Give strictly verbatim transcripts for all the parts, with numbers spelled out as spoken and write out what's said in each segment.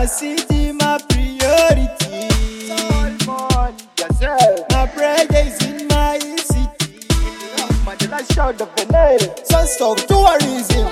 city my priority. Solomon, yourself. My bread is in my city. Mandela shout the veneer. Sons of tourism.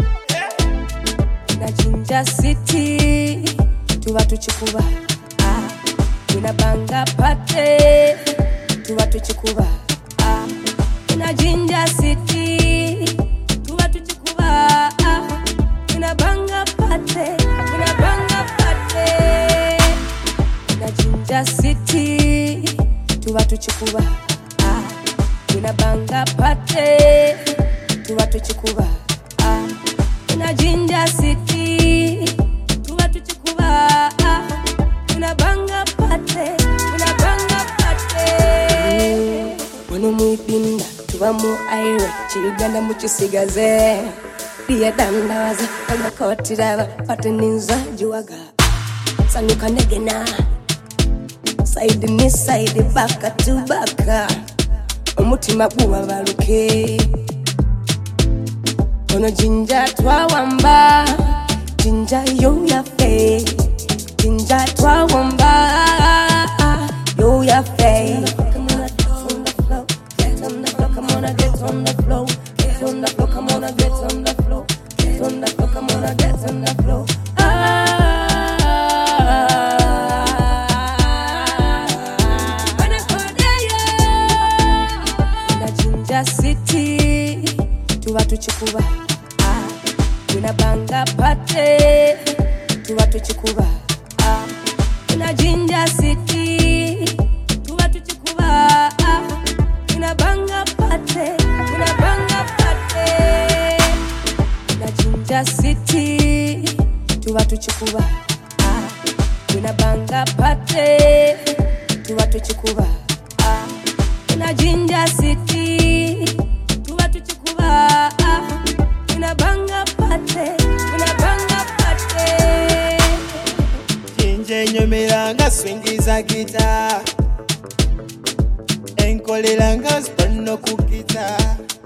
In a Ginger City, tuwa tuchikuba. Ah, in a banga party, tuwa tuchikuba. Ah, in a Ginger City, tuwa tuchikuba. Ah, in a banga party, in a banga party. In a Ginger City, tuwa tuchikuba. Ah, in a banga party, tuwa tuchikuba. Ah, in a Ginger City, tuwa tuchikuba. Ah, in a banga party, in a banga party. Wano muipinda, tuwa mu aire, chiganda muchisigaze. Biya dandaza, kama koti dava, pate ninza juaga. Sanuka negena, side ni side, baka to baka. Umutima buwa baluke. Ono Ginger twawamba, Ginger yo ya fe. Ginger twawamba, yo ya fe. Come on, get on the floor, get on the floor. Come on, get on the floor, get on the floor. Come on, get on the floor, get on the floor. Come on, get on the floor. City, tuwa tuchikuba. Ah, kuna banga party, tuwa tuchikuba. Ah, kuna Ginger City, tuwa tuchikuba. Ah, kuna banga party, kuna banga party. Kuna Ginger City, tuwa tuchikuba. Ah, kuna banga party, tuwa tuchikuba. Ah, kuna Ginger City, tuwa tuchikuba. Ah, kuna banga party, kuna banga party. Ginger nyomera nga swingiza gita. Enkolera nga spano ku gita.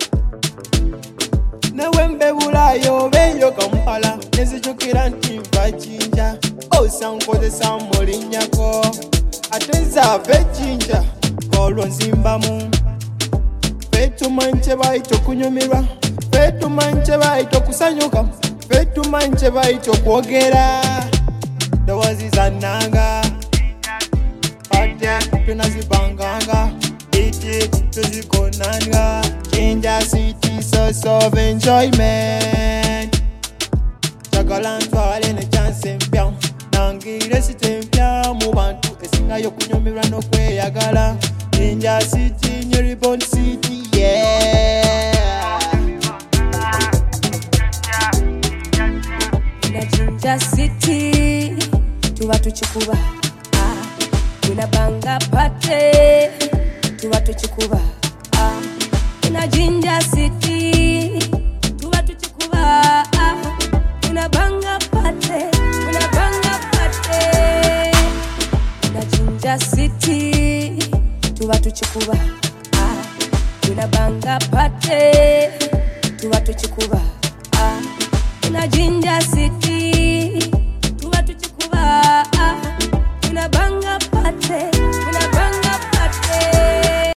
Nawembe bulayo benyo Kampala. Nezijukira nti nva Ginger. Osankozesa mulinnyako. Ate nzave Ginger. Olwo nzimbamu. Fetumanche baito kunyumirwa. Fetumanche baito kusanyuka. Fetumanche baito kwogera. Dowazi zananga. Pate tunazibanganga. Iti tuzikonanga. Ginger City source of enjoyment. Chagala ntwale ne chance mpya. Nangire site mpya mu bantu esinga yo kunyumirwa n'okweyagala. Ginger City, New Born City, yeah. In a Ginger City, tuwa tuchikuba. Ah, kuna banga party, tuwa tuchikuba. Ah, in a Ginger City, tuwa tuchikuba. Ah, kuna banga party, kuna banga party. In a Ginger City, tuwa tuchikuba. Ah, kuna banga party, tuwa tuchikuba. Ah, kuna Ginger City, tuwa tuchikuba. Ah, kuna banga